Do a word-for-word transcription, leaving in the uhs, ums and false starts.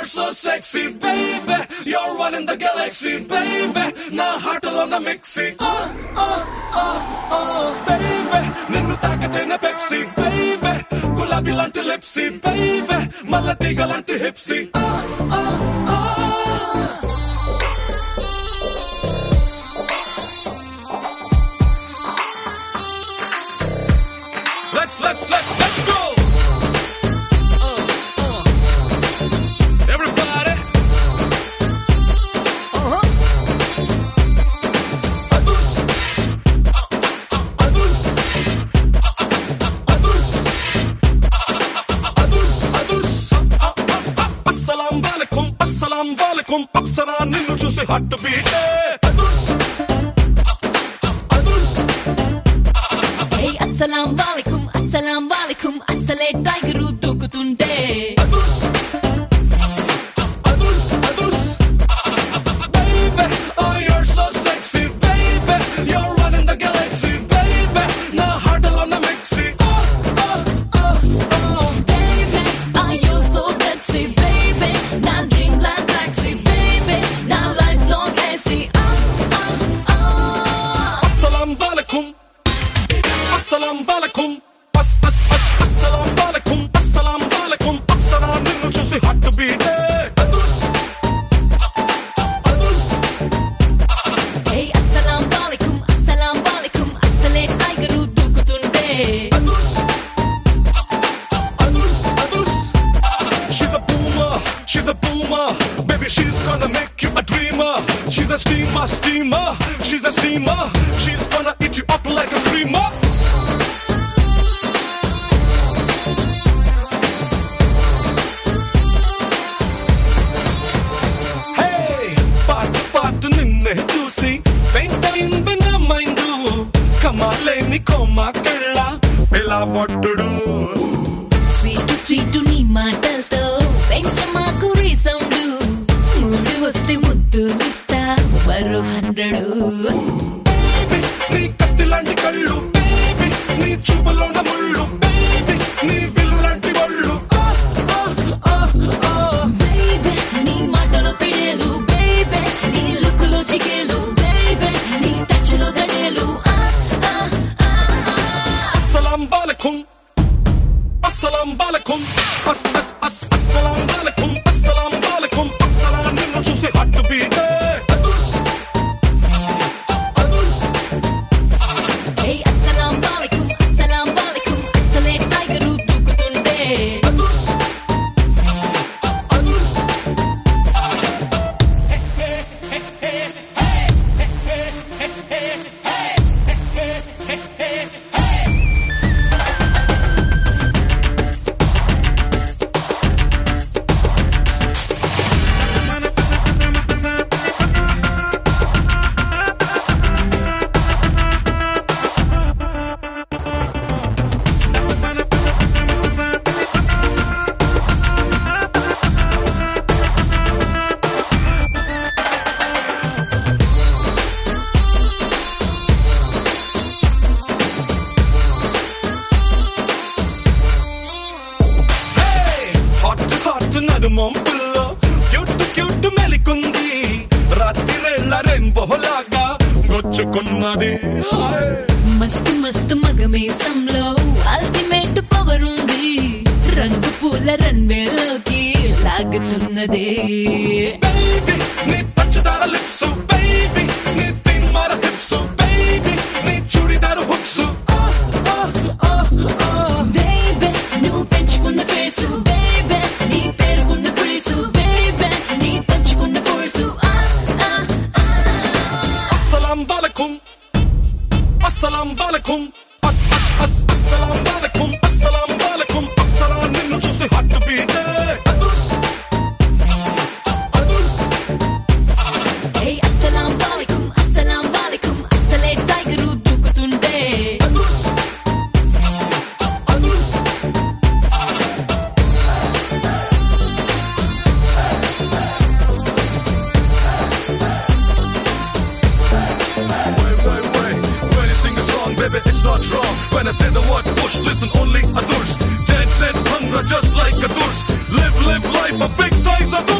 so sexy, baby. You're one in the galaxy, baby. Na heart alone a mixy. Oh, oh, oh, oh, baby. Ninnu taakatena Pepsi, baby. Gulabi lanti lipsy, baby. Malatiga lanti hipsy. Oh, oh, oh. Let's, let's, let's, let's go. Apsara నిన్ను చూసి heart beat అస్సలాం వాలేకుం అస్సలాం వాలేకుం అస్సలే tiger దూకుతుంటే baby, oh you're so sexy, baby. You're one in the galaxy, baby. Na heart alone a mixy. Oh, oh, oh, oh. Baby, are you so sexy, baby? Na dreamland taxi, baby. Na lifelong A C. Ah, ah, ah. Assalamu alaikum. Assalamu alaikum. As, as, as, assalamu alaikum. Assalamu alaikum. Apsara ninnu chusi heart beat. Hey, assalaam वालेकुम assalaam वालेकुम అస్సలే tiger దూకుతుంటే She's a boomer, she's a boomer. Baby, she's gonna make you a dreamer. She's a steamer, steamer. She's a steamer. She's gonna eat you up like a creamer. Hey, పాటు పాటు నిన్నే చూసి వెంటైంది నా mind. కమాలేని coma కళ్ళ పిల్లవొట్టుడు. Sweet sweet నీ మాటలతో పెంచమాకు resound మూడు వస్తే ముద్దులిస్తా మరో హండ్రెడ్ Baby, నీ కత్తి లాంటి కళ్ళు, baby, నీ చూపులోన ముళ్ళు, baby, నీ విల్లు లాంటి ఒళ్ళు. Ah, ah, ah, ah. Baby నీ మాటలో పిడేలు బేబీ నీ లుక్ లో చిగేలు బేబీ నీ టచ్ లో దడేలు Assalamu alaikum. Assalamu alaikum. As, as, as, assalamu alaikum. Assalamu alaikum. Apsara ninnu chusi heart beat. Hey, assalaam वालेकुम assalaam वालेकुम అస్సలే టైగరు దూకుతుంటే Hey, hot hot నడుమొంపుల్లో క్యూట్ క్యూట్ మెలికుంది. రాత్రిరేళ్ల రెయిన్బో లాగా గొచ్చుకున్నది. Hey. మస్తు మస్తు మగమేసంలో అల్టిమేట్ పవర్ ఉంది రంగు పూల రన్వేలోకి లాగుతున్నదే Baby, నీ పచ్చదార lips, baby, నీ తిన్మార hips, baby, నీ churidar hooks. Ah, ah, ah, ah. Baby నువ్వు పెంచుకున్న ఫేసు బేబీ నీ పేరుకున్న ప్రేసు బేబీ నీ పంచుకున్న force Assalamu alaikum. Assalamu alaikum. As, as, as, assalamu alaikum. Assalamu alaikum. Apsara ninnu chusi heart beat. Hey, assalaam वालेकुम assalaam वालेकुम అస్సలే టైగరు దూకుతుంటే Wait, wait, wait. When you sing a song, baby, it's not wrong. When I say the word push, listen only a durst. Dance, dance, hunger, just like a durst. Live, live life, a big size of